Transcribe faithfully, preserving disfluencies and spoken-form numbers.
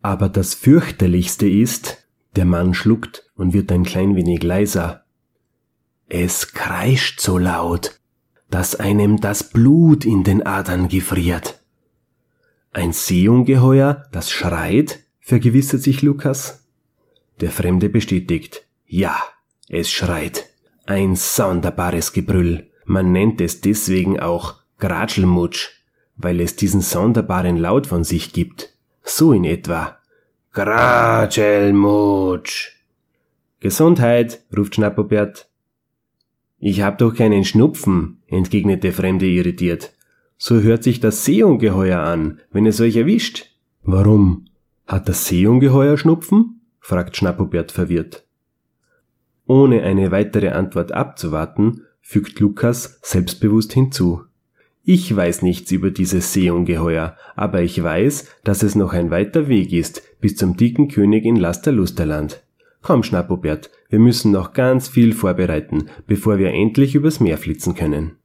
Aber das fürchterlichste ist, der Mann schluckt und wird ein klein wenig leiser. Es kreischt so laut, dass einem das Blut in den Adern gefriert. Ein Seeungeheuer, das schreit, vergewissert sich Lukas. Der Fremde bestätigt, ja, es schreit. Ein sonderbares Gebrüll. Man nennt es deswegen auch Gratschelmutsch, weil es diesen sonderbaren Laut von sich gibt. So in etwa. Gratschelmutsch. Gesundheit, ruft Schnappobert. Ich hab doch keinen Schnupfen, entgegnet der Fremde irritiert. So hört sich das Seeungeheuer an, wenn es euch erwischt. Warum? Hat das Seeungeheuer Schnupfen? Fragt Schnappobert verwirrt. Ohne eine weitere Antwort abzuwarten, fügt Lukas selbstbewusst hinzu. Ich weiß nichts über dieses Seeungeheuer, aber ich weiß, dass es noch ein weiter Weg ist, bis zum dicken König in Lasterlusterland. Komm, Schnappobert, wir müssen noch ganz viel vorbereiten, bevor wir endlich übers Meer flitzen können.